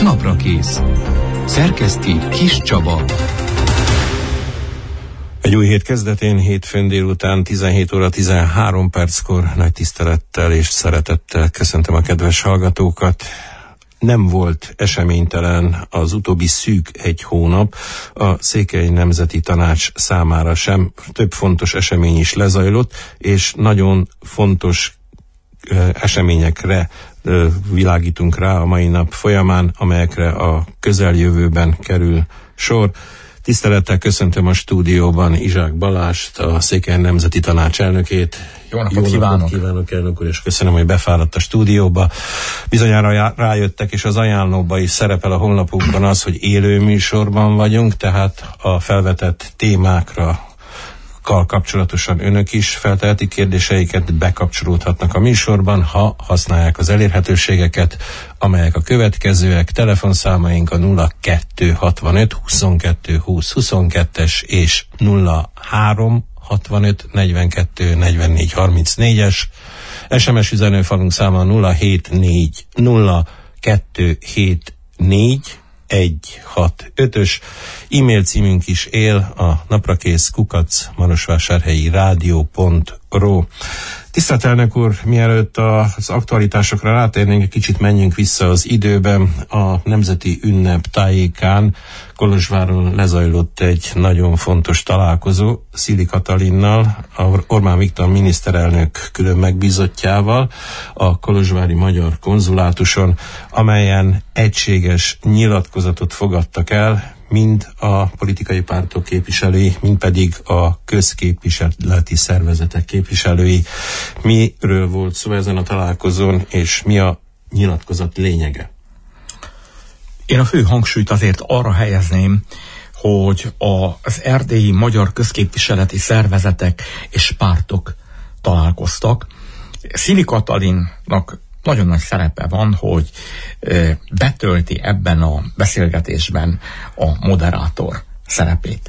Naprakész. Szerkeszti Kis Csaba. Egy új hét kezdetén, hétfőn délután 17 óra 13 perckor nagy tisztelettel és szeretettel köszöntöm a kedves hallgatókat. Nem volt eseménytelen az utóbbi szűk egy hónap a Székely Nemzeti Tanács számára sem. Több fontos esemény is lezajlott, és nagyon fontos eseményekre világítunk rá a mai nap folyamán, amelyekre a közeljövőben kerül sor. Tisztelettel köszöntöm a stúdióban Izsák Balást, a Székely Nemzeti Tanács elnökét. Jó napot kívánok! Elnök úr, és köszönöm, hogy befáradt a stúdióba. Bizonyára rájöttek, és az ajánlóban is szerepel a honlapunkon az, hogy élő műsorban vagyunk, tehát a felvetett témákra kapcsolatosan önök is feltehetik kérdéseiket, bekapcsolódhatnak a műsorban, ha használják az elérhetőségeket, amelyek a következőek. Telefonszámaink a 0265 22 20 22-es és 0365 42 44 34-es. SMS üzenőfalunk száma 074 0274 165-ös. E-mail címünk is él, a naprakész@marosvásárhelyi-rádió.ru. Tisztelt elnök úr, mielőtt az aktualitásokra rátérnénk, egy kicsit menjünk vissza az időben. A nemzeti ünnep tájékán Kolozsváron lezajlott egy nagyon fontos találkozó Szili Katalinnal, Orbán Viktor miniszterelnök külön megbízottjával a kolozsvári magyar konzulátuson, amelyen egységes nyilatkozatot fogadtak el, mind a politikai pártok képviselői, mind pedig a közképviseleti szervezetek képviselői. Miről volt szó ezen a találkozón, és mi a nyilatkozat lényege? Én a fő hangsúlyt azért arra helyezném, hogy az erdélyi magyar közképviseleti szervezetek és pártok találkoztak. Szili Katalinnak nagyon nagy szerepe van, hogy betölti ebben a beszélgetésben a moderátor szerepét.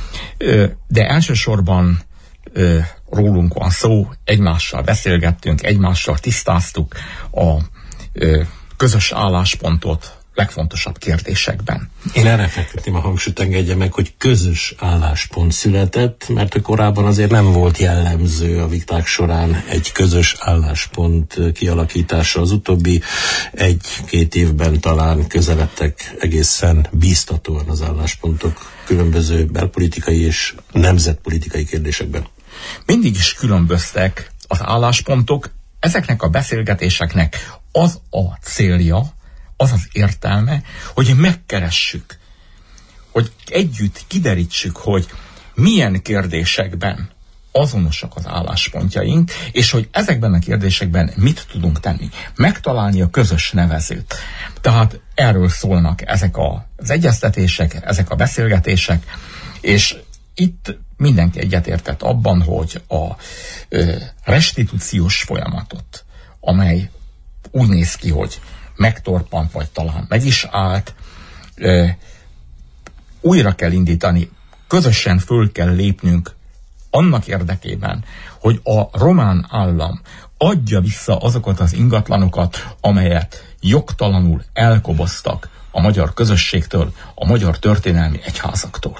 De elsősorban rólunk van szó, egymással beszélgettünk, egymással tisztáztuk a közös álláspontot legfontosabb kérdésekben. Én erre fektettem a hangsúlyt, engedje meg, hogy közös álláspont született, mert korábban azért nem volt jellemző a viták során egy közös álláspont kialakítása. Az utóbbi 1-2 évben talán közeledtek egészen bíztatóan az álláspontok különböző belpolitikai és nemzetpolitikai kérdésekben. Mindig is különböztek az álláspontok. Ezeknek a beszélgetéseknek az a célja, az az értelme, hogy megkeressük, hogy együtt kiderítsük, hogy milyen kérdésekben azonosak az álláspontjaink, és hogy ezekben a kérdésekben mit tudunk tenni. Megtalálni a közös nevezőt. Tehát erről szólnak ezek az egyeztetések, ezek a beszélgetések, és itt mindenki egyetértett abban, hogy a restitúciós folyamatot, amely úgy néz ki, hogy megtorpant, vagy talán meg is állt, újra kell indítani, közösen föl kell lépnünk annak érdekében, hogy a román állam adja vissza azokat az ingatlanokat, amelyet jogtalanul elkoboztak a magyar közösségtől, a magyar történelmi egyházaktól.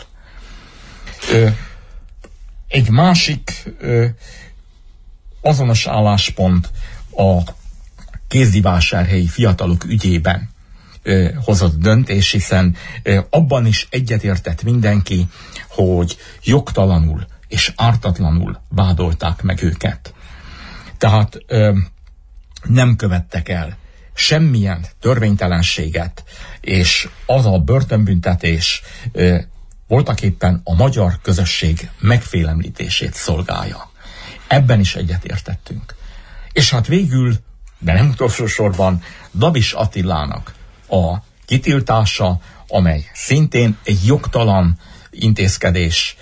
Egy másik azonos álláspont a kézdivásárhelyi fiatalok ügyében hozott döntés, hiszen abban is egyetértett mindenki, hogy jogtalanul és ártatlanul vádolták meg őket. Tehát nem követtek el semmilyen törvénytelenséget, és az a börtönbüntetés voltaképpen a magyar közösség megfélemlítését szolgálja. Ebben is egyetértettünk. És hát végül, de nem utolsó sorban, Dabis Attilának a kitiltása, amely szintén egy jogtalan intézkedés,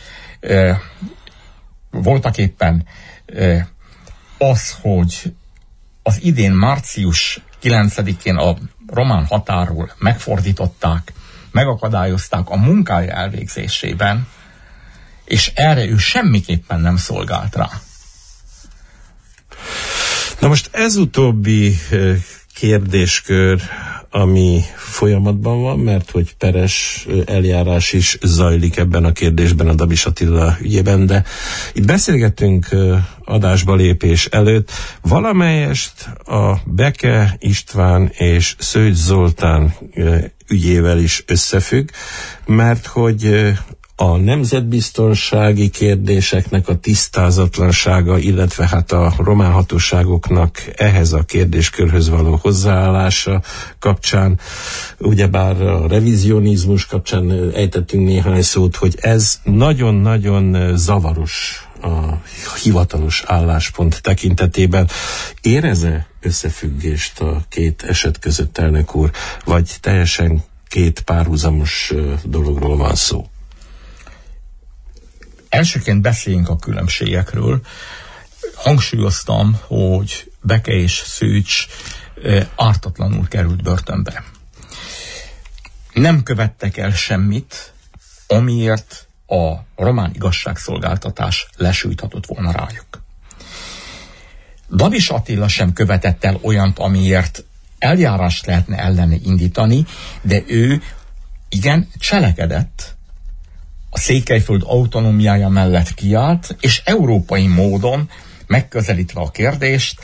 voltaképpen az, hogy az idén március 9-én a román határól megfordították, megakadályozták a munkája elvégzésében, és erre ő semmiképpen nem szolgált rá. Na most ez utóbbi kérdéskör ami folyamatban van, mert hogy peres eljárás is zajlik ebben a kérdésben a Dabis Attila ügyében, de itt beszélgettünk adásba lépés előtt. Valamelyest a Beke István és Szőcs Zoltán ügyével is összefügg, mert hogy a nemzetbiztonsági kérdéseknek a tisztázatlansága, illetve hát a román hatóságoknak ehhez a kérdéskörhöz való hozzáállása kapcsán, ugyebár a revizionizmus kapcsán ejtettünk néhány szót, hogy ez nagyon-nagyon zavaros a hivatalos álláspont tekintetében. Érez-e összefüggést a két eset között, elnök úr, vagy teljesen két párhuzamos dologról van szó? Elsőként beszéljünk a különbségekről. Hangsúlyoztam, hogy Beke és Szőcs ártatlanul került börtönbe. Nem követtek el semmit, amiért a román igazságszolgáltatás lesújthatott volna rájuk. Dabis Attila sem követett el olyant, amiért eljárást lehetne ellene indítani, de ő igen cselekedett, a Székelyföld autonómiája mellett kiállt, és európai módon megközelítve a kérdést,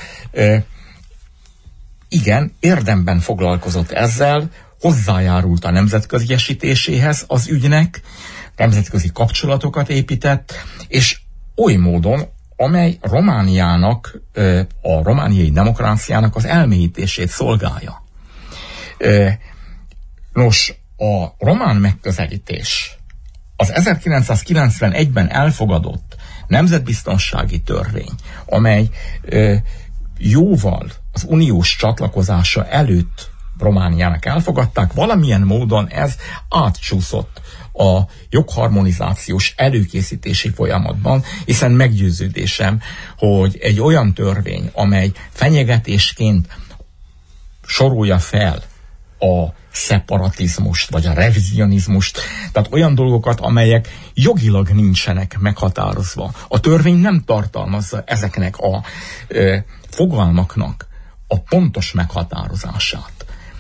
igen, érdemben foglalkozott ezzel, hozzájárult a nemzetköziesítéséhez az ügynek, nemzetközi kapcsolatokat épített, és oly módon, amely Romániának, a romániai demokráciának az elmélyítését szolgálja. Nos, a román megközelítés az 1991-ben elfogadott nemzetbiztonsági törvény, amely jóval az uniós csatlakozása előtt Romániának elfogadták, valamilyen módon ez átcsúszott a jogharmonizációs előkészítési folyamatban, hiszen meggyőződésem, hogy egy olyan törvény, amely fenyegetésként sorolja fel a szeparatizmust, vagy a revizionizmust, tehát olyan dolgokat, amelyek jogilag nincsenek meghatározva. A törvény nem tartalmazza ezeknek a fogalmaknak a pontos meghatározását.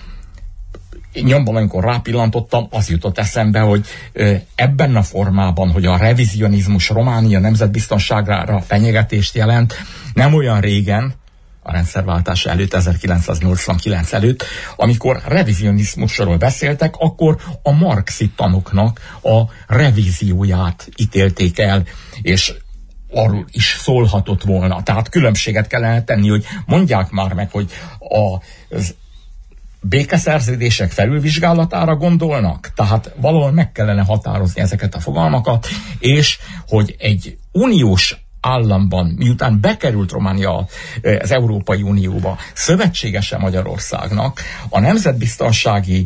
Nyomban, amikor rápillantottam, az jutott eszembe, hogy ebben a formában, hogy a revizionizmus Románia nemzetbiztonságára fenyegetést jelent, nem olyan régen, a rendszerváltás előtt, 1989 előtt, amikor revizionizmusról beszéltek, akkor a marxi tanoknak a revízióját ítélték el, és arról is szólhatott volna. Tehát különbséget kellene tenni, hogy mondják már meg, hogy az békeszerződések felülvizsgálatára gondolnak, tehát valahol meg kellene határozni ezeket a fogalmakat, és hogy egy uniós államban, miután bekerült Románia az Európai Unióba, szövetségese Magyarországnak, a nemzetbiztonsági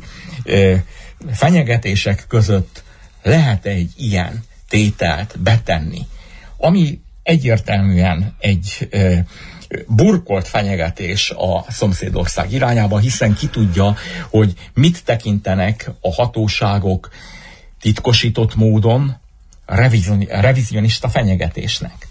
fenyegetések között lehet egy ilyen tételt betenni, ami egyértelműen egy burkolt fenyegetés a szomszédország irányába, hiszen ki tudja, hogy mit tekintenek a hatóságok titkosított módon revizionista fenyegetésnek.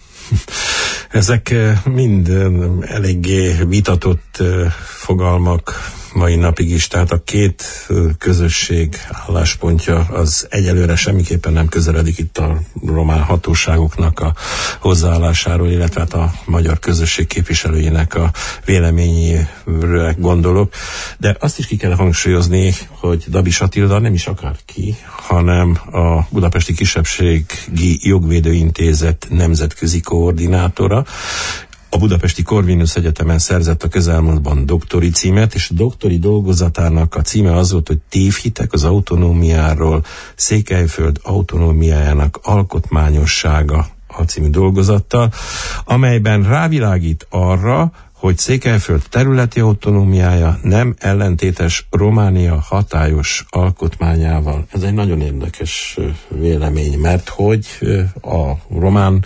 Ezek mind eléggé vitatott fogalmak mai napig is, tehát a két közösség álláspontja az egyelőre semmiképpen nem közeledik itt a román hatóságoknak a hozzáállásáról, illetve hát a magyar közösség képviselőjének a véleményére gondolok. De azt is ki kell hangsúlyozni, hogy Dabis Attila nem is akárki, hanem a Budapesti Kisebbségi Jogvédőintézet nemzetközi koordinátora. A Budapesti Corvinus Egyetemen szerzett a közelmúltban doktori címet, és a doktori dolgozatának a címe az volt, hogy Tévhitek az autonómiáról, Székelyföld autonómiájának alkotmányossága a című dolgozattal, amelyben rávilágít arra, hogy Székelyföld területi autonómiája nem ellentétes Románia hatályos alkotmányával. Ez egy nagyon érdekes vélemény, mert hogy a román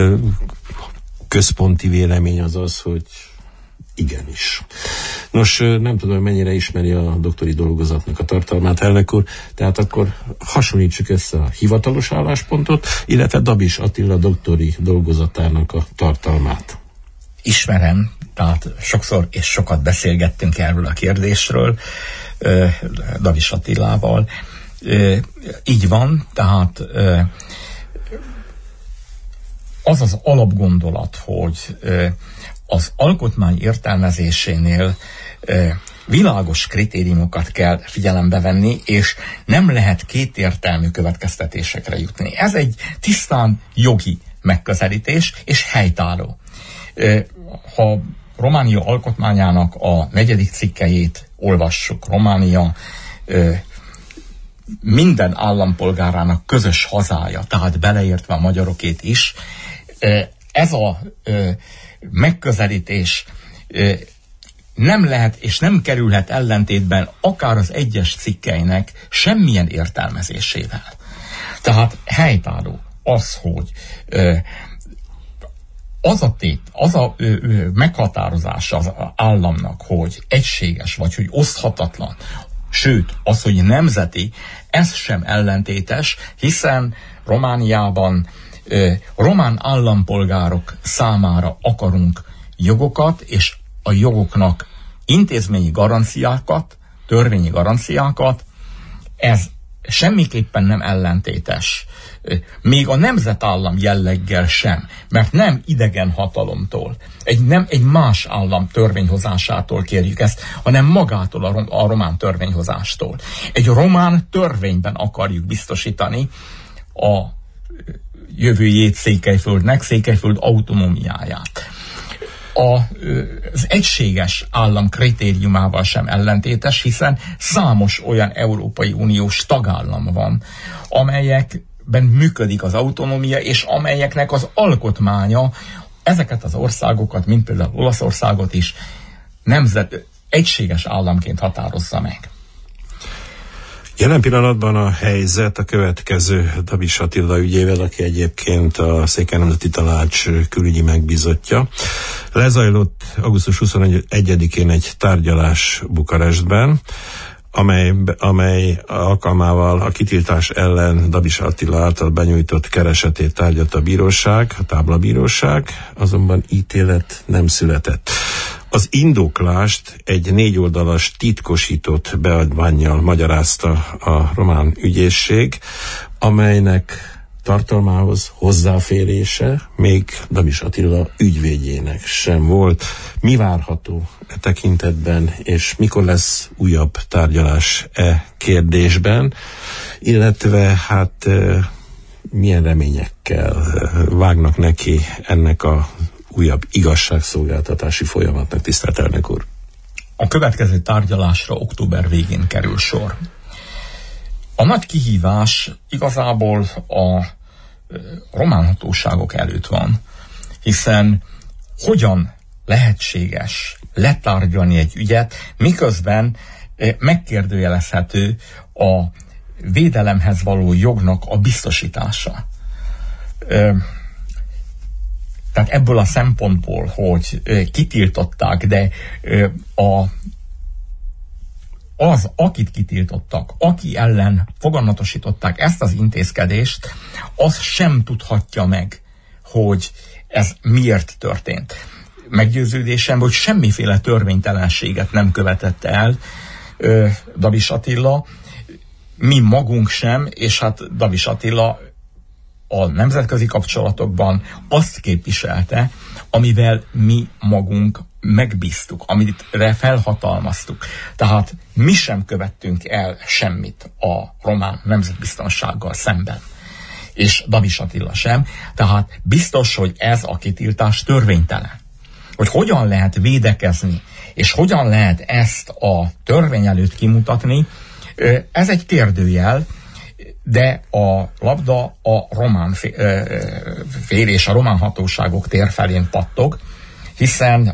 központi vélemény az az, hogy igenis. Nos, nem tudom, mennyire ismeri a doktori dolgozatnak a tartalmát, elnök úr, tehát akkor hasonlítsuk össze a hivatalos álláspontot, illetve Dabis Attila doktori dolgozatának a tartalmát. Ismerem, Tehát sokszor és sokat beszélgettünk erről a kérdésről Davis Attilával. Így van, tehát az az alapgondolat, hogy az alkotmány értelmezésénél világos kritériumokat kell figyelembe venni, és nem lehet kétértelmű következtetésekre jutni. Ez egy tisztán jogi megközelítés, és helytálló. Ha Románia alkotmányának a 4. cikkelyét olvassuk, Románia minden állampolgárának közös hazája, tehát beleértve a magyarokét is, ez a megközelítés nem lehet és nem kerülhet ellentétben akár az egyes cikkeinek semmilyen értelmezésével. Tehát helytálló az, hogy az a meghatározása az államnak, hogy egységes, vagy hogy oszthatatlan, sőt, az, hogy nemzeti, ez sem ellentétes, hiszen Romániában román állampolgárok számára akarunk jogokat, és a jogoknak intézményi garanciákat, törvényi garanciákat, ez semmiképpen nem ellentétes. Még a nemzetállam jelleggel sem, mert nem idegen hatalomtól, nem egy más állam törvényhozásától kérjük ezt, hanem magától a román törvényhozástól. Egy román törvényben akarjuk biztosítani a jövőjét Székelyföldnek, Székelyföld autonómiáját. Az egységes állam kritériumával sem ellentétes, hiszen számos olyan Európai Uniós tagállam van, amelyekben működik az autonómia, és amelyeknek az alkotmánya ezeket az országokat, mint például Olaszországot is egységes államként határozza meg. Jelen pillanatban a helyzet a következő: Davis Attila ügyével, aki egyébként a Székely Nemzeti Tanács külügyi megbízottja. Lezajlott augusztus 21-én egy tárgyalás Bukarestben, amely alkalmával a kitiltás ellen Davis Attila által benyújtott keresetét tárgyalta a bíróság, a táblabíróság, azonban ítélet nem született. Az indoklást egy 4 oldalas titkosított beadvánnyal magyarázta a román ügyészség, amelynek tartalmához hozzáférése még Davis Attila ügyvédjének sem volt. Mi várható e tekintetben, és mikor lesz újabb tárgyalás e kérdésben, illetve hát milyen reményekkel vágnak neki ennek a újabb igazságszolgáltatási folyamatnak, tisztelt elnök úr? A következő tárgyalásra október végén kerül sor. A nagy kihívás igazából a román hatóságok előtt van, hiszen hogyan lehetséges letárgyalni egy ügyet, miközben megkérdőjelezhető a védelemhez való jognak a biztosítása. Tehát ebből a szempontból, hogy kitiltották, de akit kitiltottak, aki ellen foganatosították ezt az intézkedést, az sem tudhatja meg, hogy ez miért történt. Meggyőződésem, hogy semmiféle törvénytelenséget nem követett el Davis Attila, mi magunk sem, és hát Davis Attila a nemzetközi kapcsolatokban azt képviselte, amivel mi magunk megbíztuk, amire felhatalmaztuk. Tehát mi sem követtünk el semmit a román nemzetbiztonsággal szemben. És Davis Attila sem. Tehát biztos, hogy ez a kitiltás törvénytelen. Hogy hogyan lehet védekezni, és hogyan lehet ezt a törvény előtt kimutatni, ez egy kérdőjel, de a labda a román fél és a román hatóságok tér felén pattog, hiszen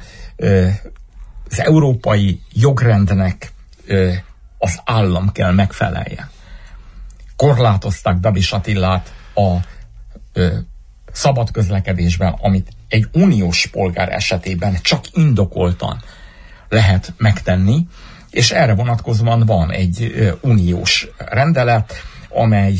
az európai jogrendnek az állam kell megfeleljen. Korlátozták Davis Attilát a szabad közlekedésben, amit egy uniós polgár esetében csak indokoltan lehet megtenni, és erre vonatkozóan van egy uniós rendelet, amely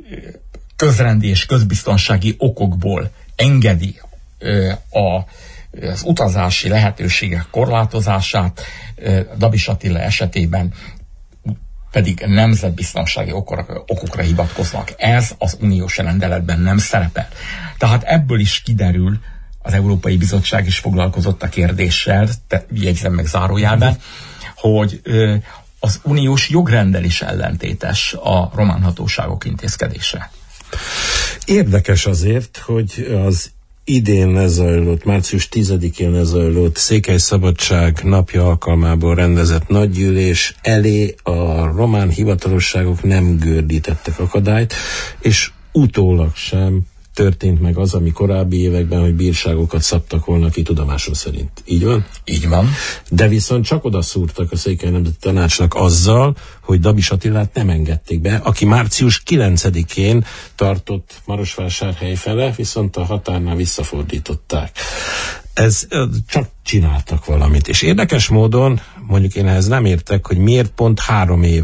közrendi és közbiztonsági okokból engedi a az utazási lehetőségek korlátozását, Dabis Attila esetében pedig nemzetbiztonsági okokra hivatkoznak. Ez az uniós rendeletben nem szerepel. Tehát ebből is kiderül, az Európai Bizottság is foglalkozott a kérdéssel, jegyzem meg zárójelben, hogy az uniós jogrendel is ellentétes a román hatóságok intézkedése. Érdekes azért, hogy az idén lezajlott, március 10-én lezajlott Székelyszabadság napja alkalmából rendezett nagygyűlés elé a román hivatalosságok nem gördítettek akadályt, és utólag sem történt meg az, ami korábbi években, hogy bírságokat szabtak volna ki tudomásom szerint. Így van? Így van. De viszont csak oda szúrtak a Székely Nemzeti Tanácsnak azzal, hogy Dabis Attilát nem engedték be, aki március 9-én tartott Marosvásárhely fele, viszont a határnál visszafordították. Ez csak csináltak valamit. És érdekes módon, mondjuk én ehhez nem értek, hogy miért pont 3 év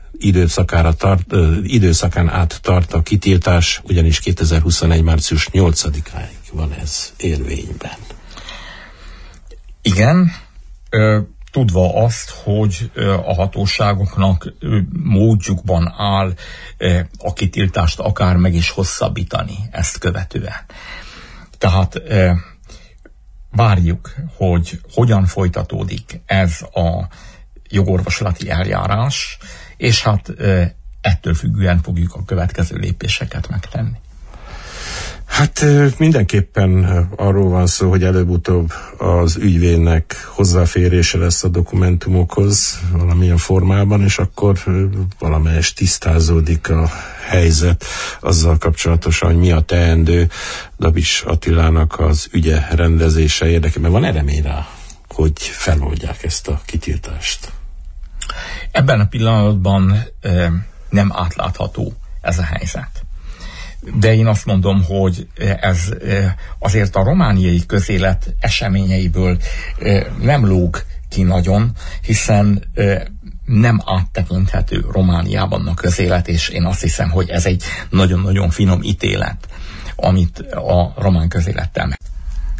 időszakán át tart a kitiltás, ugyanis 2021. március 8-áig van ez érvényben. Igen, tudva azt, hogy a hatóságoknak módjukban áll a kitiltást akár meg is hosszabbítani ezt követően. Tehát várjuk, hogy hogyan folytatódik ez a jogorvoslati eljárás, és hát ettől függően fogjuk a következő lépéseket megtenni. Hát mindenképpen arról van szó, hogy előbb-utóbb az ügyvédnek hozzáférése lesz a dokumentumokhoz valamilyen formában, és akkor valamelyest tisztázódik a helyzet azzal kapcsolatosan, hogy mi a teendő Dabis Attilának az ügye rendezése érdekében. Van remény rá, hogy feloldják ezt a kitiltást? Ebben a pillanatban nem átlátható ez a helyzet. De én azt mondom, hogy ez azért a romániai közélet eseményeiből nem lóg ki nagyon, hiszen nem áttekinthető Romániában a közélet, és én azt hiszem, hogy ez egy nagyon-nagyon finom ítélet, amit a román közélettel meg.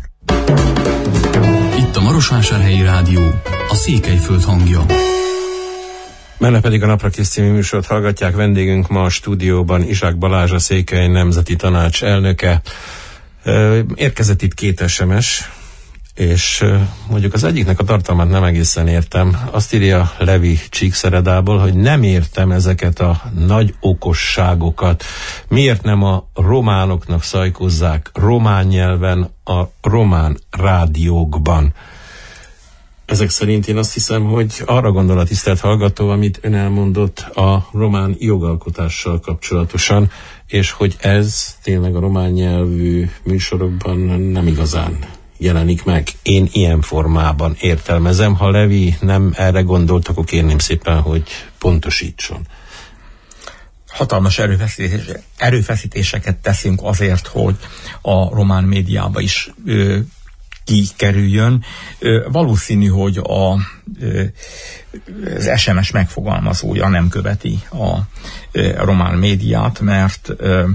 Itt a Marosvásárhelyi Rádió, a Székelyföld hangja. Menne pedig a Napra Kész című műsort hallgatják. Vendégünk ma a stúdióban Izsák Balázs, a Székely Nemzeti Tanács elnöke. Érkezett itt 2 SMS, és mondjuk az egyiknek a tartalmát nem egészen értem. Azt írja Levi Csíkszeredából, hogy nem értem ezeket a nagy okosságokat. Miért nem a románoknak szajkozzák román nyelven a román rádiókban? Ezek szerint én azt hiszem, hogy arra gondol a tisztelt hallgató, amit ön elmondott a román jogalkotással kapcsolatosan, és hogy ez tényleg a román nyelvű műsorokban nem igazán jelenik meg. Én ilyen formában értelmezem. Ha Levi nem erre gondolt, akkor kérném szépen, hogy pontosítson. Hatalmas erőfeszítéseket teszünk azért, hogy a román médiába is kikerüljön. Valószínű, hogy az SMS megfogalmazója nem követi a román médiát, mert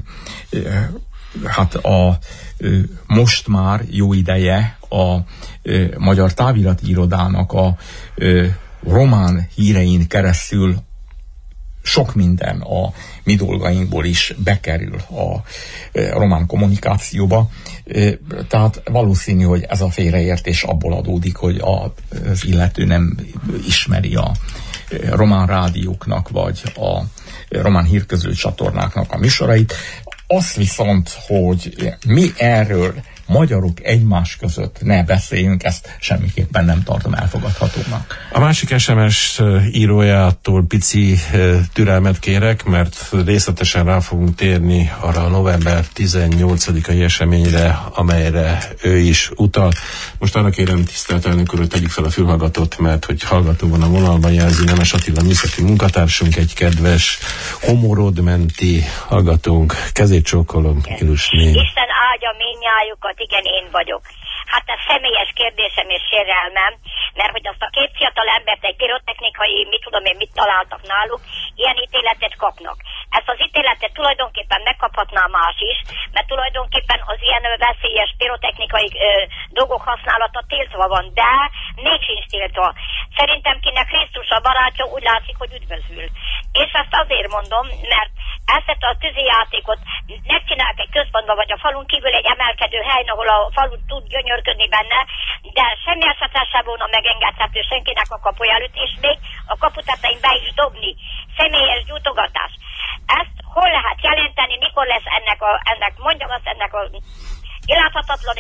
hát most már jó ideje a Magyar Távirati Irodának a román hírein keresztül sok minden a mi dolgainkból is bekerül a román kommunikációba. Tehát valószínű, hogy ez a félreértés abból adódik, hogy az illető nem ismeri a román rádióknak, vagy a román hírközlő csatornáknak a műsorait. Az viszont, hogy mi erről magyarok egymás között ne beszéljünk, ezt semmiképpen nem tartom elfogadhatónak. A másik SMS írójától pici türelmet kérek, mert részletesen rá fogunk térni arra a november 18-ai eseményre, amelyre ő is utal. Most arra kérem, tisztelt elnök úr, hogy tegyük fel a fülhallgatót, mert hogy hallgató van a vonalban, jelzi Nemes Attila műszaki munkatársunk, egy kedves homorodmenti hallgatónk. Kezét csókolom, Ilus néni. Isten áldja mindnyájukat, igen, én vagyok. Hát ez személyes kérdésem és sérelmem, mert hogy azt a két fiatal embert egy pirotechnikai, mit tudom én, mit találtak náluk, ilyen ítéletet kapnak. Ezt az ítéletet tulajdonképpen megkaphatná más is, mert tulajdonképpen az ilyen veszélyes pirotechnikai dolgok használata tiltva van, de még sincs tiltva. Szerintem kinek Krisztus a barátja, úgy látszik, hogy üdvözül. És ezt azért mondom, mert ezt a tűzijátékot megcsinálják egy központban, vagy a falun kívül egy emelkedő helyen, ahol a falu tud gyönyörködni benne, de semmi esetben sem volna megengedhető senkinek a kapu előtt, és még a kapu tetején be is dobni. Személyes gyújtogatás. Ezt hol lehet jelenteni, mikor lesz ennek mondjam azt, ennek a iláthatatlan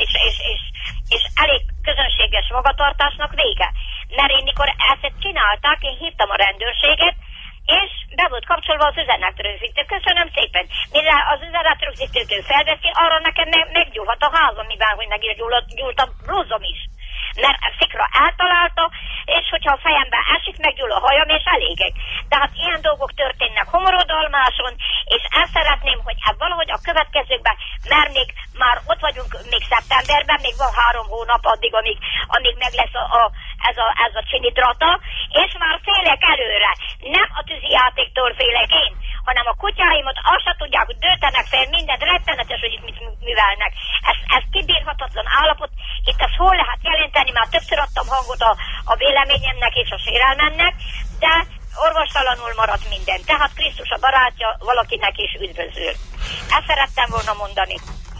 és elég közönséges magatartásnak vége. Mert én mikor ezt csinálták, én hívtam a rendőrséget, és be volt kapcsolva az üzenetrögzítő. Köszönöm szépen. Mire az üzenetrögzítőtől felveszi, arra nekem meggyúlhat a házam, mivel hogy meggyúlt a rozom is. Mert a szikra eltalálta, és hogyha a fejembe esik, meggyúl a hajam, és elégek. Tehát ilyen dolgok történnek Homorodalmáson, és ezt szeretném, hogy hát valahogy a következőkben, mert még már ott vagyunk még szeptemberben, még van 3 hónap addig, amíg meg lesz ez a csinidrata, és már félek előre. Nem a tűzijátéktól félek én, hanem a kutyáimat azt se tudják, hogy döltenek fel, mindent rettenetes, hogy itt mit művelnek. Ez kibírhatatlan állapot. Itt ezt hol lehet jelenteni, már többször adtam hangot a véleményemnek és a sérelmemnek, de orvostalanul maradt minden. Tehát Krisztus a barátja, valakinek is üdvözül. Ezt szerettem volna mondani.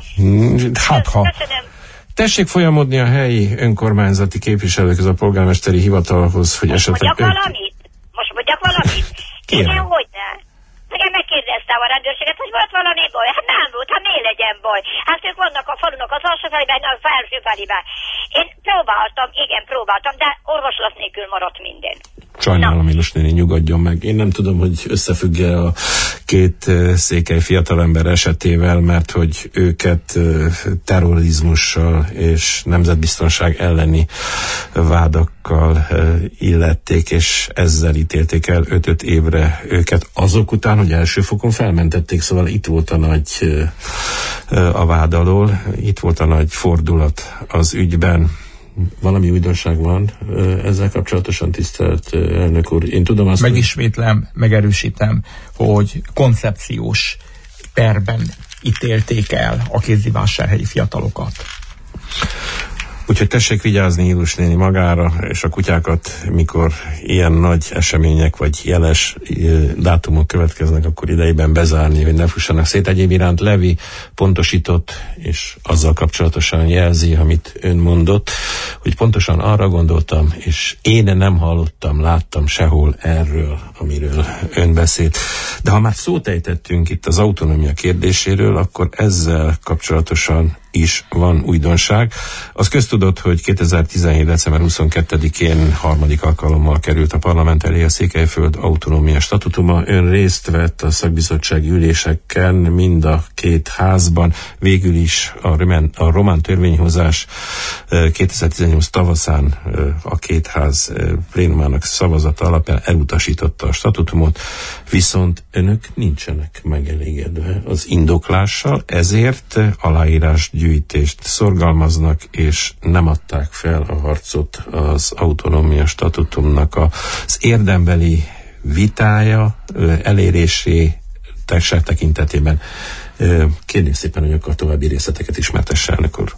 Hát ha. Köszönöm. Tessék folyamodni a helyi önkormányzati képviselőkhöz, a polgármesteri hivatalhoz, hogy esetleg... Most mondjak valamit? Igen, hogy ne? Igen, megkérdeztem a rendőrséget, hogy volt valami baj. Hát nem volt, hát miért legyen baj? Hát ők vannak a falunak az alsó felében, a felső felében. Én próbáltam, de orvoslat nélkül maradt minden. Sajnálom, Milos néni, nyugodjon meg. Én nem tudom, hogy összefügg-e a két székely fiatalember esetével, mert hogy őket terrorizmussal és nemzetbiztonság elleni vádakkal illették, és ezzel ítélték el 5 évre őket. Azok után, hogy első fokon felmentették, szóval itt volt a nagy a vád alól, itt volt a nagy fordulat az ügyben. Valami újdonság van ezzel kapcsolatosan, tisztelt elnök úr? Én tudom azt, megismétlem, megerősítem, hogy koncepciós perben ítélték el a kézdivásárhelyi fiatalokat. Úgyhogy tessék vigyázni Ilus néni magára és a kutyákat, mikor ilyen nagy események vagy jeles dátumok következnek, akkor idejében bezárni, hogy ne fussanak szét. Egyéb iránt Levi pontosított, és azzal kapcsolatosan jelzi, amit ön mondott, hogy pontosan arra gondoltam, és én nem hallottam, láttam sehol erről, amiről ön beszélt. De ha már szót ejtettünk itt az autonómia kérdéséről, akkor ezzel kapcsolatosan is van újdonság. Az köztudott, hogy 2017. december 22-én harmadik alkalommal került a parlament elé a Székelyföld autonómia statutuma. Ön részt vett a szakbizottsági üléseken mind a két házban. Végül is a román törvényhozás 2018 tavaszán a két ház plénumának szavazata alapján elutasította a statutumot, viszont önök nincsenek megelégedve az indoklással, ezért aláírásgyűjtést szorgalmaznak, és nem adták fel a harcot az autonómia statutumnak az érdembeli vitája elérésé tekintetében. Kérném szépen, hogy akkor további részleteket ismertesse, elnök úr.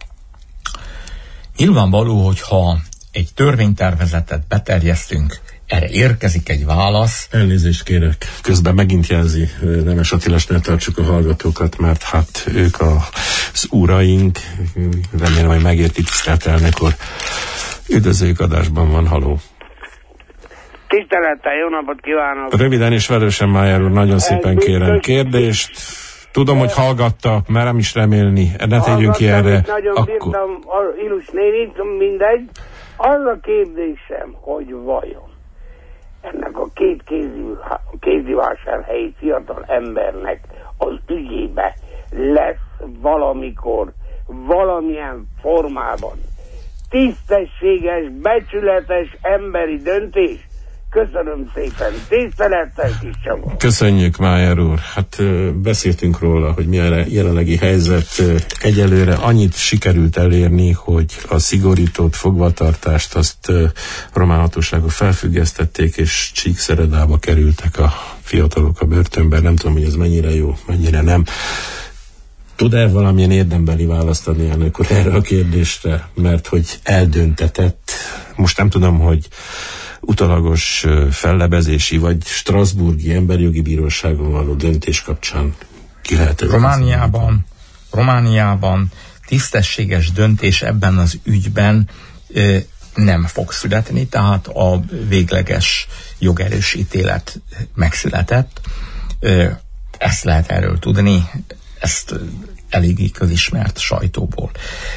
Nyilvánvaló, hogyha egy törvénytervezetet beterjesztünk, erre érkezik egy válasz. Elnézést kérek. Közben megint jelzi Nemes Attilás, ne tartsuk a hallgatókat, mert hát ők az uraink. Remélem, hogy megérti, tisztelt elnök úr. Üdvözöljük, adásban van, haló. Tisztelettel, jó napot kívánok! Röviden és velősen, Májer úr, nagyon szépen kérem kérdést. Tudom, hogy hallgattak, merem is remélni, ne tegyünk ki erre. Nagyon akkor bírtam a Ilus nénit, mindegy. Az a kérdésem, hogy vajon ennek a két kézdivásárhelyi fiatal embernek az ügyébe lesz valamikor, valamilyen formában tisztességes, becsületes emberi döntés, Köszönöm szépen. Tisztelettel, kis Csaba. Köszönjük, Májer úr. Hát beszéltünk róla, hogy mi a jelenlegi helyzet. Egyelőre annyit sikerült elérni, hogy a szigorított fogvatartást azt román hatóságok felfüggesztették, és Csíkszeredába kerültek a fiatalok a börtönben. Nem tudom, hogy ez mennyire jó, mennyire nem. Tud-e valamilyen érdembeli választ adni elnök úr erre a kérdésre? Mert hogy eldöntetett, most nem tudom, hogy utólagos fellebezési vagy strasbourgi emberjogi bíróságon való döntés kapcsán ki lehet Romániában tisztességes döntés ebben az ügyben nem fog születni, tehát a végleges jogerős ítélet megszületett. Ezt lehet erről tudni, ezt eléggé közismert sajtóból.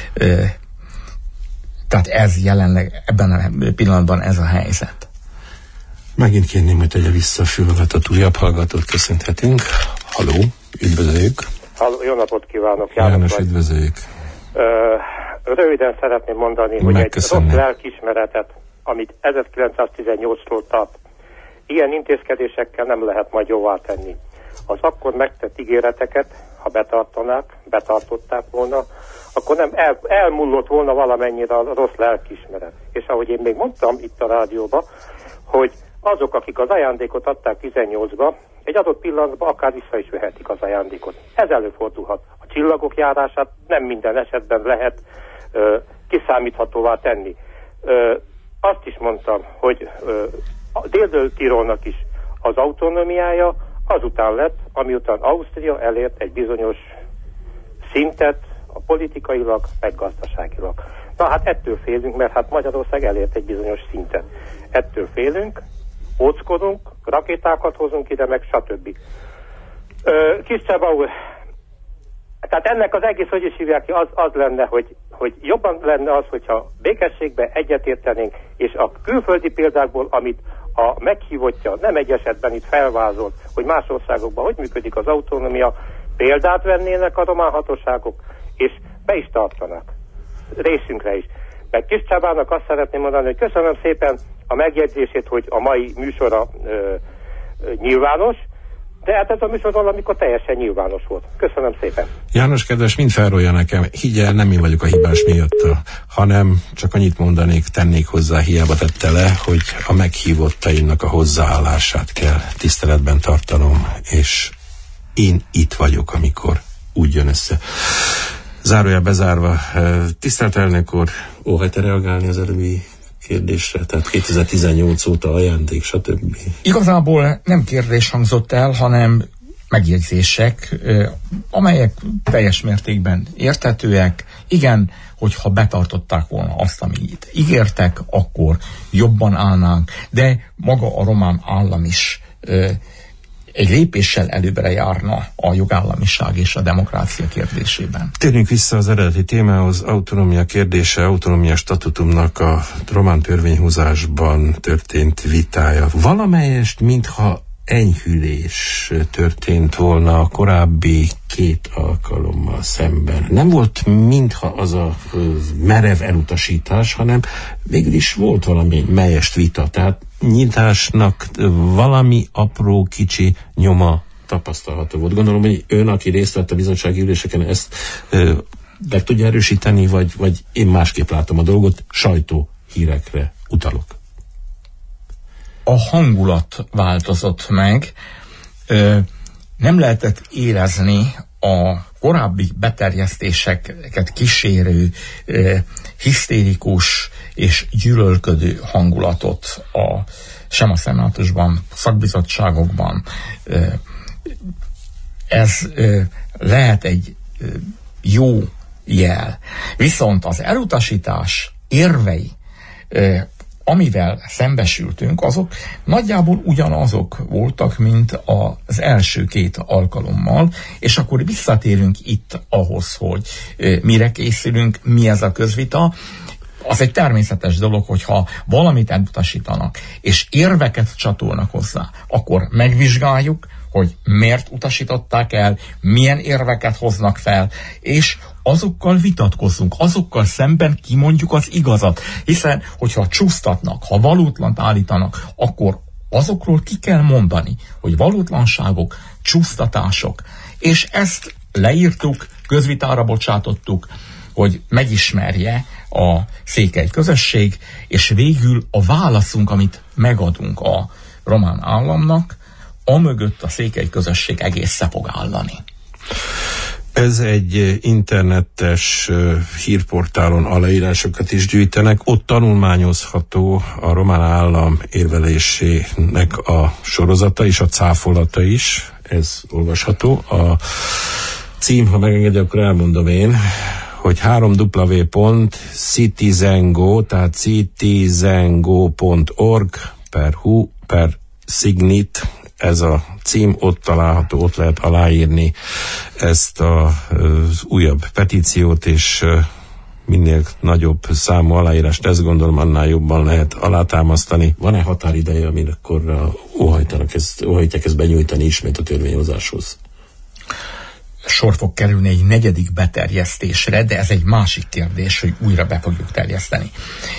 Tehát ez jelenleg, ebben a pillanatban ez a helyzet. Megint kérném, hogy tegye vissza a fülhallgatót, újabb hallgatót köszönhetünk. Halló, üdvözöljük. Halló, jó napot kívánok. János, üdvözöljük. Röviden szeretném mondani, hogy egy rossz lelkiismeretet, amit 1918-tól tart, ilyen intézkedésekkel nem lehet majd jóvá tenni. Az akkor megtett ígéreteket, ha betartották volna, akkor nem elmullott volna valamennyire a rossz lelkiismeret. És ahogy én még mondtam itt a rádióban, hogy azok, akik az ajándékot adták 18-ba, egy adott pillanatban akár vissza is vehetik az ajándékot. Ez előfordulhat. A csillagok járását nem minden esetben lehet kiszámíthatóvá tenni. Azt is mondtam, hogy a Dél-Tirolnak is az autonómiája azután lett, amiután Ausztria elért egy bizonyos szintet, a politikailag, meg gazdaságilag. Na hát ettől félünk, mert hát Magyarország elért egy bizonyos szintet. Ettől félünk, óckodunk, rakétákat hozunk ide, meg stb. Kis Csaba úr, tehát ennek az egész, hogy is hívják ki, az lenne, hogy jobban lenne az, hogyha békességben egyetértenénk, és a külföldi példákból, amit a meghívottja nem egy esetben itt felvázolt, hogy más országokban hogy működik az autonómia, példát vennének a román hatóságok, és be is tartanak. Részünkre is. Mert Kis Csabának azt szeretném mondani, hogy köszönöm szépen a megjegyzését, hogy a mai műsora nyilvános, de hát ez a műsor valamikor teljesen nyilvános volt. Köszönöm szépen. János kedves, mind felrólja nekem. Higgyel, nem én vagyok a hibás miatta, hanem csak annyit mondanék, tennék hozzá, hiába tette le, hogy a meghívottainak a hozzáállását kell tiszteletben tartanom, és én itt vagyok, amikor úgy jön össze. Zárójel bezárva. Tisztelt elnök úr, óhajt-e reagálni az előbbi kérdésre? Tehát 2018 óta ajándék, stb. Igazából nem kérdés hangzott el, hanem megjegyzések, amelyek teljes mértékben érthetőek. Igen, hogyha betartották volna azt, amit ígértek, akkor jobban állnánk, de maga a román állam is egy lépéssel előbbre járna a jogállamiság és a demokrácia kérdésében. Térjünk vissza az eredeti témához, autonómia kérdése, autonómia statutumnak a román törvényhozásban történt vitája. Valamelyest, mintha enyhülés történt volna a korábbi 2 alkalommal szemben. Nem volt mintha az a merev elutasítás, hanem végül is volt valami melyest vita. Tehát nyitásnak valami apró kicsi nyoma tapasztalható volt. Gondolom, hogy ön, aki részt vett a bizottsági üléseken, ezt be tudja erősíteni, vagy én másképp látom a dolgot, sajtóhírekre utalok. A hangulat változott meg, nem lehetett érezni a korábbi beterjesztéseket kísérő hisztérikus és gyűlölködő hangulatot sem a szenátusban, szakbizottságokban. Ez lehet egy jó jel. Viszont az elutasítás érvei, amivel szembesültünk, azok nagyjából ugyanazok voltak, mint az első 2 alkalommal, és akkor visszatérünk itt ahhoz, hogy mire készülünk, mi ez a közvita. Az egy természetes dolog, hogyha valamit elutasítanak, és érveket csatolnak hozzá, akkor megvizsgáljuk, hogy miért utasították el, milyen érveket hoznak fel, és azokkal vitatkozzunk, azokkal szemben kimondjuk az igazat. Hiszen, hogyha csúsztatnak, ha valótlant állítanak, akkor azokról ki kell mondani, hogy valótlanságok, csúsztatások. És ezt leírtuk, közvitára bocsátottuk, hogy megismerje a székely közösség, és végül a válaszunk, amit megadunk a román államnak, amögött a székely közösség egész fog állani. Ez egy internetes hírportálon aláírásokat is gyűjtenek, ott tanulmányozható a román állam érvelésének a sorozata és a cáfolata is, ez olvasható. A cím, ha megengedi, akkor elmondom én, hogy www.citizengo, tehát citizengo.org/hu/signit, ez a cím, ott található, ott lehet aláírni ezt az újabb petíciót, és minél nagyobb számú aláírást, ezt gondolom, annál jobban lehet alátámasztani. Van-e határideje, amikor óhajtják ezt benyújtani ismét a törvényhozáshoz? Sor fog kerülni egy 4. beterjesztésre, de ez egy másik kérdés, hogy újra be fogjuk terjeszteni.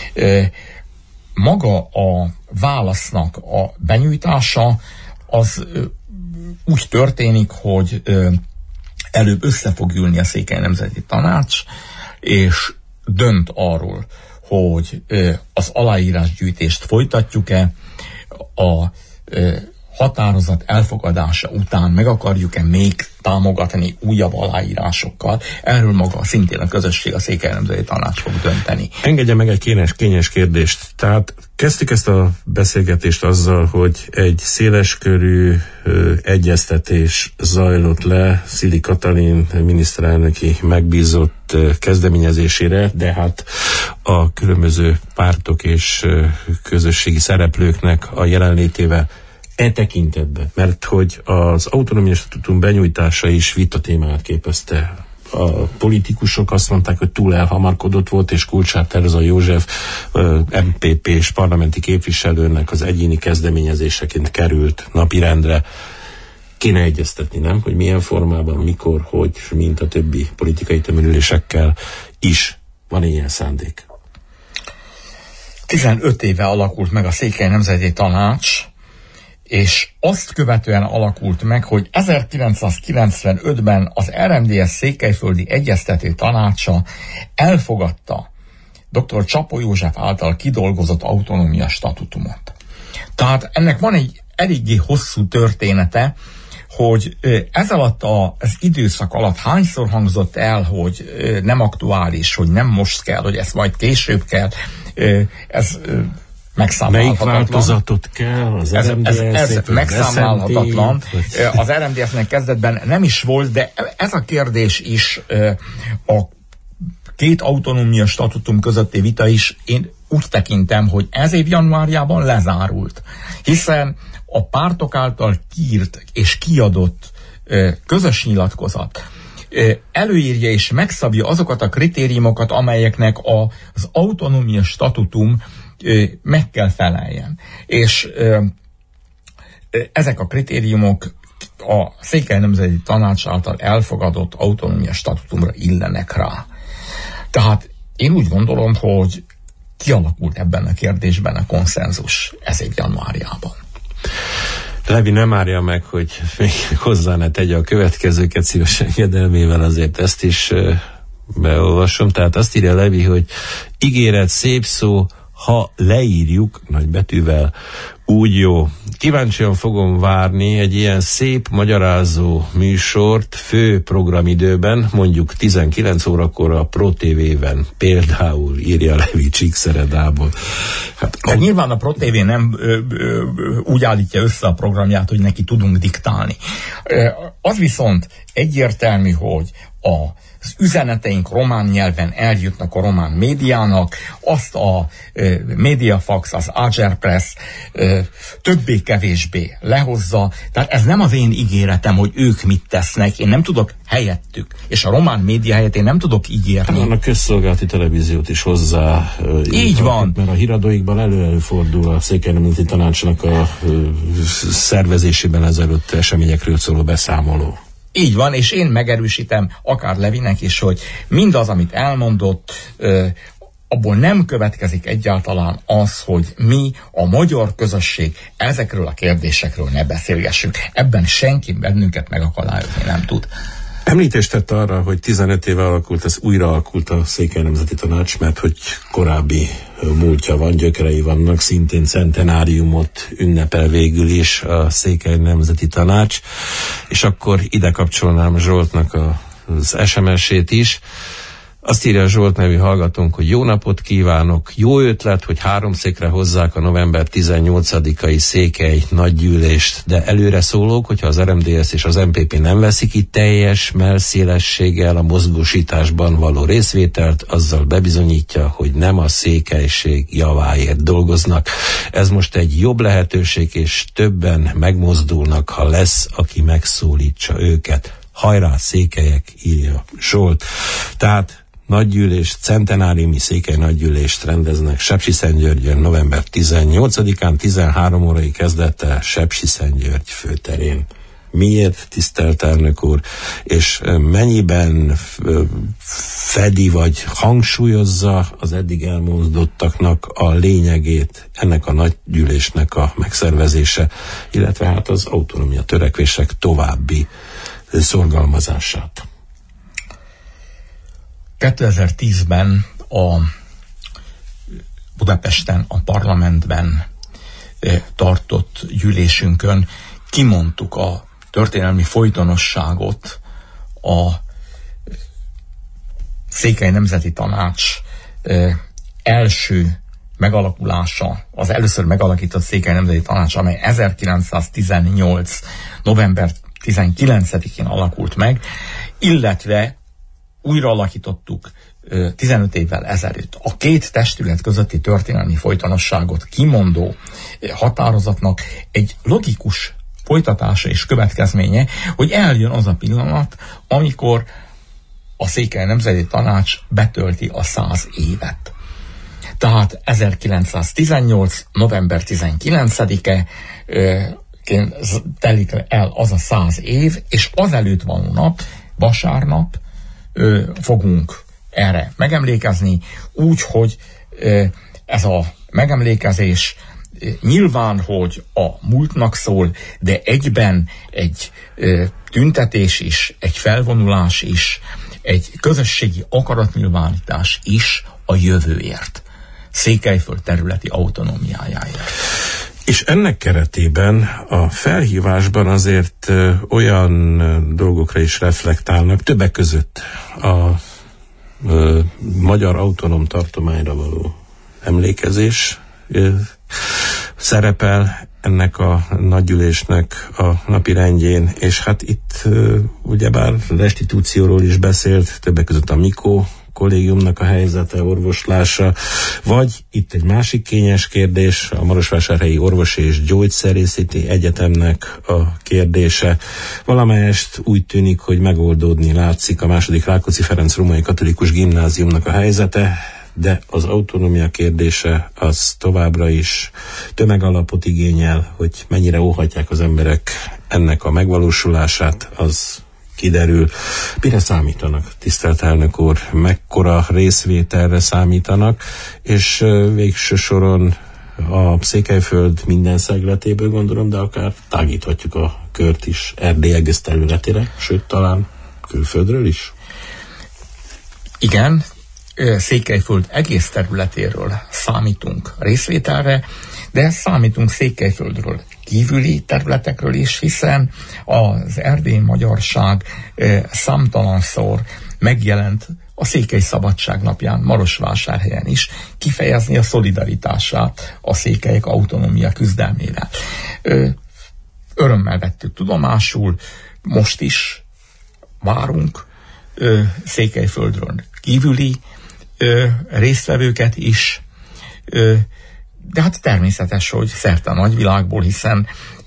Maga a válasznak a benyújtása az úgy történik, hogy előbb össze fog ülni a Székely Nemzeti Tanács, és dönt arról, hogy az aláírásgyűjtést folytatjuk-e, a határozat elfogadása után meg akarjuk-e még támogatni újabb aláírásokkal. Erről maga szintén a közösség, a Székely Nemzeti Tanács fog dönteni. Engedje meg egy kényes kérdést. Tehát kezdtük ezt a beszélgetést azzal, hogy egy széleskörű egyeztetés zajlott le Szili Katalin miniszterelnöki megbízott kezdeményezésére, de hát a különböző pártok és közösségi szereplőknek a jelenlétével tekintetben, mert hogy az autonómiai statutum benyújtása is vitatémát képezte. A politikusok azt mondták, hogy túl elhamarkodott volt, és Kulcsár Tereza József MPP-s parlamenti képviselőnek az egyéni kezdeményezéseként került napirendre. Kéne egyeztetni, nem? Hogy milyen formában, mikor, hogy, mint a többi politikai tömörülésekkel is van ilyen szándék. 15 éve alakult meg a Székely Nemzeti Tanács, és azt követően alakult meg, hogy 1995-ben az RMDSZ Székelyföldi Egyeztető Tanácsa elfogadta dr. Csapó József által kidolgozott autonómia statutumot. Tehát ennek van egy eléggé hosszú története, hogy ez alatt az időszak alatt hányszor hangzott el, hogy nem aktuális, hogy nem most kell, hogy ez majd később kell, ez megszámlálhatatlan. Melyik változatot kell? Az ez megszámlálhatatlan. Az RMDSZ-nek kezdetben nem is volt, de ez a kérdés is, a két autonómia statutum közötti vita is, én úgy tekintem, hogy ez év januárjában lezárult. Hiszen a pártok által kiírt és kiadott közös nyilatkozat előírja és megszabja azokat a kritériumokat, amelyeknek az autonómia statutum meg kell feleljen. És ezek a kritériumok a Székely Nemzeti Tanács által elfogadott autonómia statutumra illenek rá. Tehát én úgy gondolom, hogy kialakult ebben a kérdésben a konszenzus ez év januárjában. Levi nem árja meg, hogy még hozzá ne tegye a következőket, szíves engedelmével azért ezt is beolvasom. Tehát azt írja Levi, hogy ígéret, szép szó, ha leírjuk nagybetűvel, úgy jó. Kíváncsian fogom várni egy ilyen szép magyarázó műsort fő programidőben, mondjuk 19 órakor a Pro TV-ben, például, írja Levi Csíkszeredából. Hát, nyilván a Pro TV nem úgy állítja össze a programját, hogy neki tudunk diktálni. Az viszont egyértelmű, hogy az üzeneteink román nyelven eljutnak a román médiának, azt a Mediafax, az Agerpress többé-kevésbé lehozza. Tehát ez nem az én ígéretem, hogy ők mit tesznek, én nem tudok helyettük, és a román média helyett én nem tudok ígérni. Talán a közszolgálati televíziót is hozzá. Így van. Mert a híradóikban előfordul a Székely Nemzeti Tanácsnak a szervezésében ezelőtt eseményekről szóló beszámoló. Így van, és én megerősítem akár Levinek is, hogy mindaz, amit elmondott, abból nem következik egyáltalán az, hogy mi, a magyar közösség ezekről a kérdésekről ne beszélgessünk. Ebben senki bennünket megakadályozni nem tud. Említést tett arra, hogy 15 éve újra alakult a Székely Nemzeti Tanács, mert hogy korábbi múltja van, gyökerei vannak, szintén centenáriumot ünnepel végül is a Székely Nemzeti Tanács, és akkor ide kapcsolnám Zsoltnak az SMS-ét is. Azt írja Zsolt nevű hallgatónk, hogy jó napot kívánok, jó ötlet, hogy 3 székre hozzák a november 18-ai székely nagygyűlést, de előre szólók, hogyha az RMDSZ és az MPP nem veszik itt teljes mellszélességgel a mozgósításban való részvételt, azzal bebizonyítja, hogy nem a székelység javáért dolgoznak. Ez most egy jobb lehetőség, és többen megmozdulnak, ha lesz, aki megszólítsa őket. Hajrá, székelyek, írja Zsolt. Tehát nagygyűlést, centenáriumi székely nagygyűlést rendeznek Sepsiszentgyörgyön november 18-án, 13 órai kezdettel Sepsiszentgyörgy főterén. Miért, tisztelt elnök úr, és mennyiben fedi vagy hangsúlyozza az eddig elmondottaknak a lényegét ennek a nagygyűlésnek a megszervezése, illetve hát az autonómia törekvések további szorgalmazását? 2010-ben a Budapesten, a parlamentben tartott gyűlésünkön kimondtuk a történelmi folytonosságot a Székely Nemzeti Tanács első megalakulása, az először megalakított Székely Nemzeti Tanács, amely 1918. november 19-én alakult meg, illetve újra alakítottuk 15 évvel ezelőtt. A két testület közötti történelmi folytonosságot kimondó határozatnak egy logikus folytatása és következménye, hogy eljön az a pillanat, amikor a Székely Nemzeti Tanács betölti a 100 évet. Tehát 1918. november 19-e telik el az a 100 év, és azelőtt való nap, vasárnap fogunk erre megemlékezni, úgy, hogy ez a megemlékezés nyilván, hogy a múltnak szól, de egyben egy tüntetés is, egy felvonulás is, egy közösségi akaratnyilvánítás is a jövőért. Székelyföld területi autonómiájáért. És ennek keretében a felhívásban azért olyan dolgokra is reflektálnak, többek között a magyar autonóm tartományra való emlékezés szerepel ennek a nagygyűlésnek a napirendjén, és hát itt ugyebár restitúcióról is beszélt, többek között a Mikó kollégiumnak a helyzete, orvoslása, vagy itt egy másik kényes kérdés, a Marosvásárhelyi Orvosi és Gyógyszerészeti Egyetemnek a kérdése. Valamelyest úgy tűnik, hogy megoldódni látszik a második Rákóczi Ferenc Római Katolikus Gimnáziumnak a helyzete, de az autonómia kérdése az továbbra is tömegalapot igényel, hogy mennyire óhatják az emberek ennek a megvalósulását, az kiderül. Mire számítanak, tisztelt elnök úr? Mekkora részvételre számítanak? És végső soron a Székelyföld minden szegletéből gondolom, de akár tágíthatjuk a kört is Erdély egész területére, sőt talán külföldről is? Igen, Székelyföld egész területéről számítunk részvételre, de számítunk Székelyföldről kívüli területekről is, hiszen az erdélyi magyarság számtalanszor megjelent a Székely Szabadság napján Marosvásárhelyen is, kifejezni a szolidaritását a székelyek autonómia küzdelmével. Örömmel vettük tudomásul, most is várunk Székelyföldről kívüli résztvevőket is, de hát természetes, hogy szerte a nagyvilágból, hiszen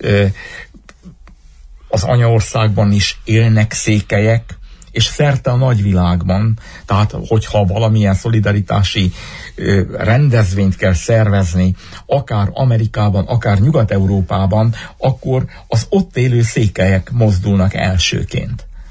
az anyaországban is élnek székelyek, és szerte a nagyvilágban, tehát hogyha valamilyen szolidaritási rendezvényt kell szervezni, akár Amerikában, akár Nyugat-Európában, akkor az ott élő székelyek mozdulnak elsőként.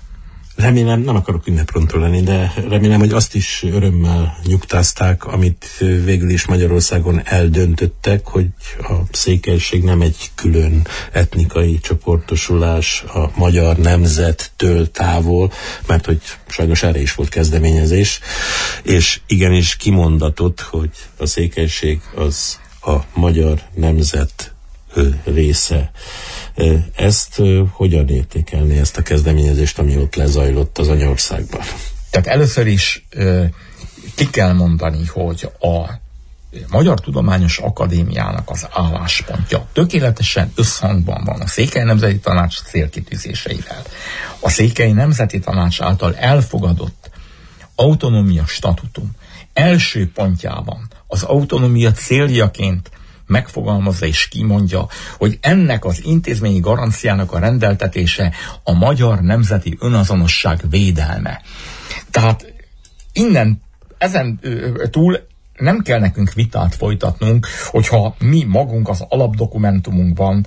Remélem, nem akarok ünneprontól lenni, de remélem, hogy azt is örömmel nyugtázták, amit végül is Magyarországon eldöntöttek, hogy a székelység nem egy külön etnikai csoportosulás a magyar nemzettől távol, mert hogy sajnos erre is volt kezdeményezés, és igenis kimondatott, hogy a székelység az a magyar nemzet része. Ezt hogyan értékelni, ezt a kezdeményezést, ami ott lezajlott az anyaországban? Tehát először is ki kell mondani, hogy a Magyar Tudományos Akadémiának az álláspontja tökéletesen összhangban van a Székely Nemzeti Tanács célkitűzéseivel. A Székely Nemzeti Tanács által elfogadott autonómia statutum első pontjában az autonómia céljaként megfogalmazza és kimondja, hogy ennek az intézményi garanciának a rendeltetése a magyar nemzeti önazonosság védelme. Tehát ezen túl nem kell nekünk vitát folytatnunk, hogyha mi magunk az alapdokumentumunkban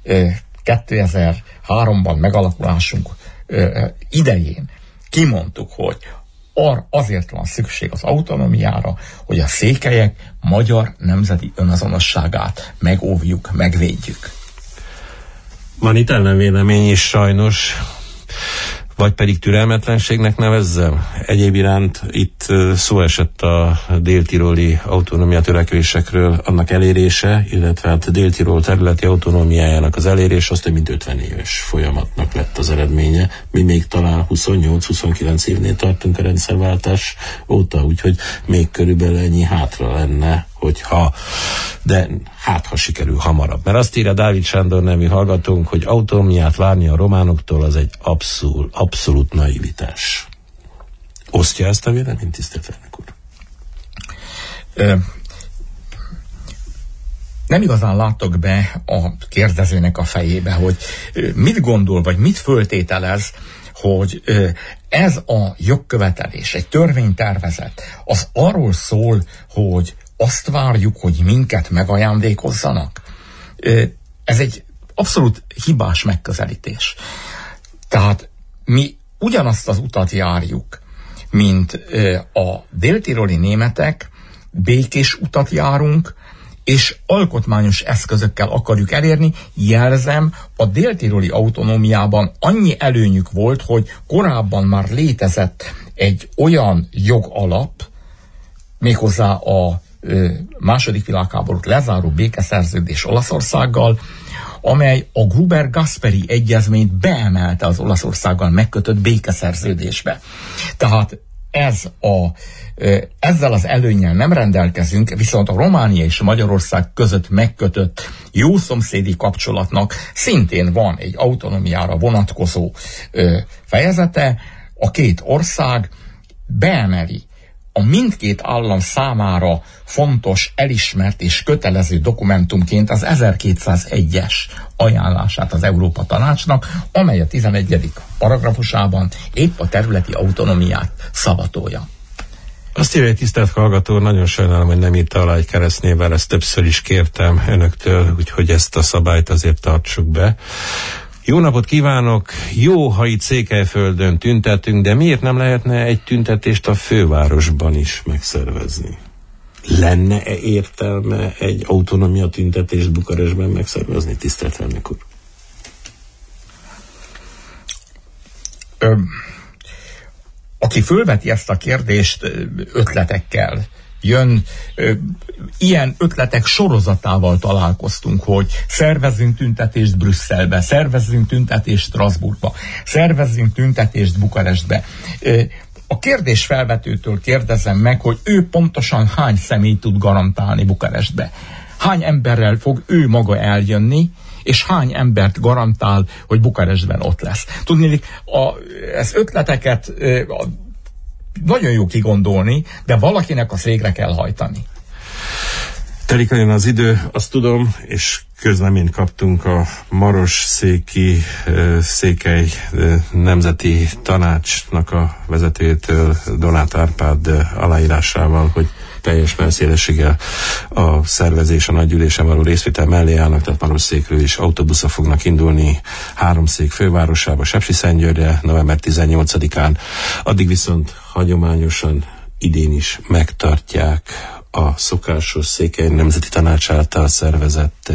2003-ban megalakulásunk idején kimondtuk, hogy azért van szükség az autonómiára, hogy a székelyek magyar nemzeti önazonosságát megóvjuk, megvédjük. Van itt ellenvélemény is sajnos, vagy pedig türelmetlenségnek nevezzem. Egyéb iránt itt szó esett a dél-tiroli autonómia törekvésekről, annak elérése, illetve hát Dél-Tirol területi autonómiájának az elérés, az több mint 50 éves folyamatnak lett az eredménye. Mi még talán 28-29 évnél tartunk a rendszerváltás óta, úgyhogy még körülbelül ennyi hátra lenne, ha sikerül hamarabb. Mert azt írja Dávid Sándor nevű hallgatónk, hogy autonómiát várni a románoktól az egy abszolút naivitás. Osztja ezt a véleményt, tisztelt elnök úr? Nem igazán látok be a kérdezőnek a fejébe, hogy mit gondol, vagy mit föltételez, hogy ez a jogkövetelés, egy törvénytervezet, az arról szól, hogy azt várjuk, hogy minket megajándékozzanak. Ez egy abszolút hibás megközelítés. Tehát mi ugyanazt az utat járjuk, mint a dél-tiroli németek, békés utat járunk, és alkotmányos eszközökkel akarjuk elérni. Jelzem, a dél-tiroli autonómiában annyi előnyük volt, hogy korábban már létezett egy olyan jogalap, méghozzá a második világháborút lezáró békeszerződés Olaszországgal, amely a Gruber-Gasperi egyezményt beemelte az Olaszországgal megkötött békeszerződésbe. Tehát ezzel az előnnyel nem rendelkezünk, viszont a Románia és Magyarország között megkötött jó szomszédi kapcsolatnak szintén van egy autonómiára vonatkozó fejezete. A két ország beemeli a mindkét állam számára fontos, elismert és kötelező dokumentumként az 1201-es ajánlását az Európa Tanácsnak, amely a 11. paragrafusában épp a területi autonómiát szavatolja. Azt írja egy tisztelt hallgató, nagyon sajnálom, hogy nem írta alá egy keresztnévvel, ezt többször is kértem önöktől, úgyhogy ezt a szabályt azért tartsuk be. Jó napot kívánok! Jó, ha itt Székelyföldön tüntetünk, de miért nem lehetne egy tüntetést a fővárosban is megszervezni? Lenne-e értelme egy autonómia tüntetést Bukarestben megszervezni, tisztelt elnök úr? Aki fölveti ezt a kérdést, ötletekkel jön. Ilyen ötletek sorozatával találkoztunk, hogy szervezzünk tüntetést Brüsszelbe, szervezzünk tüntetést Strasbourgba, szervezzünk tüntetést Bukarestbe. A kérdés felvetőtől kérdezem meg, hogy ő pontosan hány személyt tud garantálni Bukarestbe. Hány emberrel fog ő maga eljönni, és hány embert garantál, hogy Bukarestben ott lesz. Tudni, ez ötleteket nagyon jó kigondolni, de valakinek a székre kell hajtani. Telik nagyon az idő, azt tudom, és közleményt kaptunk a Maros-széki Székely Nemzeti Tanácsnak a vezetőjétől, Donát Árpád aláírásával, hogy teljes mellszélességgel a szervezés, a nagygyűlésen való részvétel mellé állnak, tehát Marosszékről is autóbuszok fognak indulni Háromszék fővárosába, Sepsiszentgyörgyre november 18-án. Addig viszont hagyományosan idén is megtartják a szokásos Székely Nemzeti Tanács által szervezett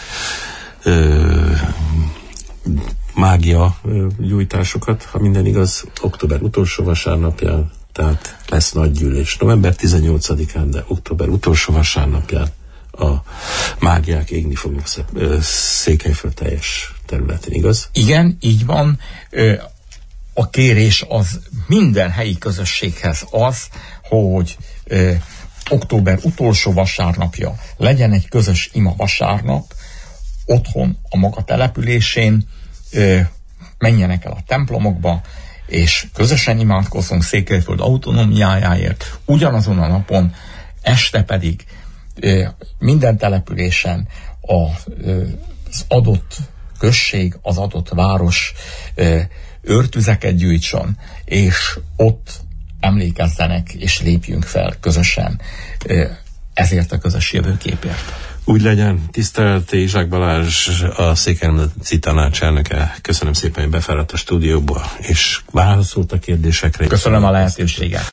mágia gyújtásokat, ha minden igaz, október utolsó vasárnapján, tehát lesz nagygyűlés november 18-án, de október utolsó vasárnapján a mágiák égni fognak Székelyföld teljes területén, igaz? Igen, így van. A kérés az minden helyi közösséghez az, hogy október utolsó vasárnapja legyen egy közös ima vasárnap, otthon a maga településén, menjenek el a templomokba, és közösen imádkozzunk Székelyföld autonómiájáért, ugyanazon a napon, este pedig minden településen az adott község, az adott város őrtüzeket gyújtson, és ott emlékezzenek, és lépjünk fel közösen ezért a közös jövőképért. Úgy legyen. Tisztelt Izsák Balázs, a Székely Nemzeti Tanács elnöke. Köszönöm szépen, hogy befáradt a stúdióba, és válaszolt a kérdésekre. Köszönöm a lehetőséget.